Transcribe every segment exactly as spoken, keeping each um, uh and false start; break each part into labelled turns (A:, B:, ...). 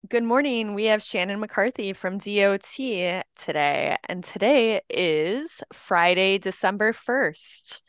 A: Good morning. We have Shannon McCarthy from D O T today, and today is Friday, December first.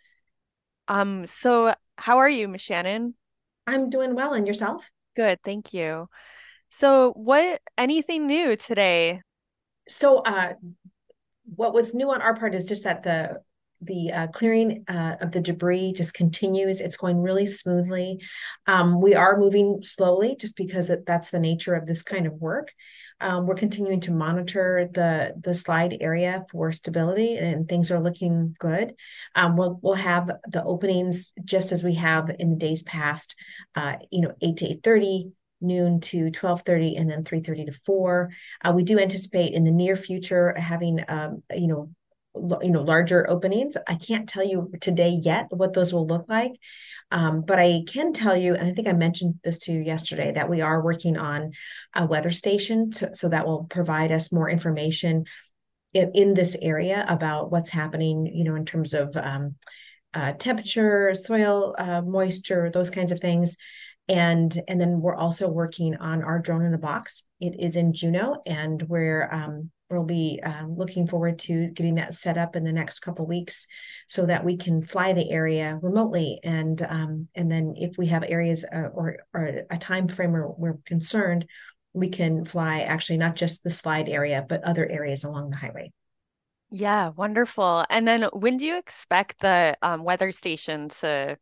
A: Um, so how are you, Miss Shannon?
B: I'm doing well, and yourself?
A: Good, thank you. So what, anything new today?
B: So, uh, what was new on our part is just that the the uh, clearing uh, of the debris just continues. It's going really smoothly. Um, we are moving slowly, just because it, that's the nature of this kind of work. Um, we're continuing to monitor the the slide area for stability, and things are looking good. Um, we'll we'll have the openings just as we have in the days past. Uh, you know, eight to eight thirty, noon to twelve thirty, and then three thirty to four. Uh, we do anticipate in the near future having, um, you know, you know, larger openings. I can't tell you today yet what those will look like, um, but I can tell you, and I think I mentioned this to you yesterday, that we are working on a weather station, to, so that will provide us more information in, in this area about what's happening, you know, in terms of um, uh, temperature, soil uh, moisture, those kinds of things. And and then we're also working on our drone in a box. It is in Juneau, and we're um, we'll be um, looking forward to getting that set up in the next couple weeks, so that we can fly the area remotely. And um, and then if we have areas uh, or or a time frame where we're concerned, we can fly actually not just the slide area, but other areas along the highway.
A: Yeah, wonderful. And then when do you expect the um, weather station to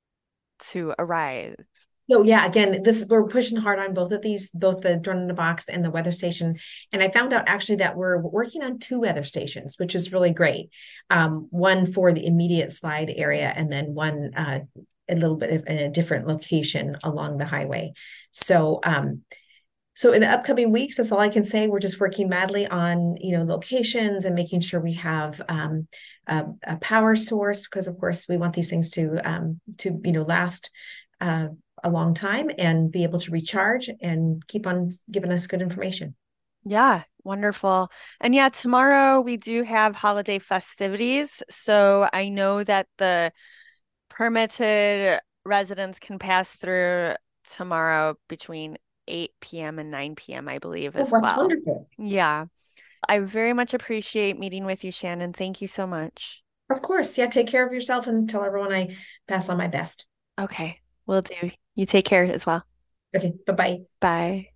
A: to arrive?
B: So yeah, again, this is we're pushing hard on both of these, both the drone in the box and the weather station. And I found out actually that we're working on two weather stations, which is really great. Um, one for the immediate slide area, and then one uh, a little bit of, in a different location along the highway. So um, so in the upcoming weeks, that's all I can say. We're just working madly on, you know, locations and making sure we have um, a, a power source, because of course we want these things to um, to you know last uh, a long time and be able to recharge and keep on giving us good information.
A: Yeah, wonderful. And yeah, tomorrow we do have holiday festivities. So I know that the permitted residents can pass through tomorrow between eight p m and nine p m, I believe,
B: Oh,
A: as
B: that's
A: well.
B: wonderful.
A: Yeah, I very much appreciate meeting with you, Shannon. Thank you so much.
B: Of course. Yeah, take care of yourself and tell everyone I pass on my best.
A: Okay, will do. You take care as well.
B: Okay, bye bye.
A: Bye.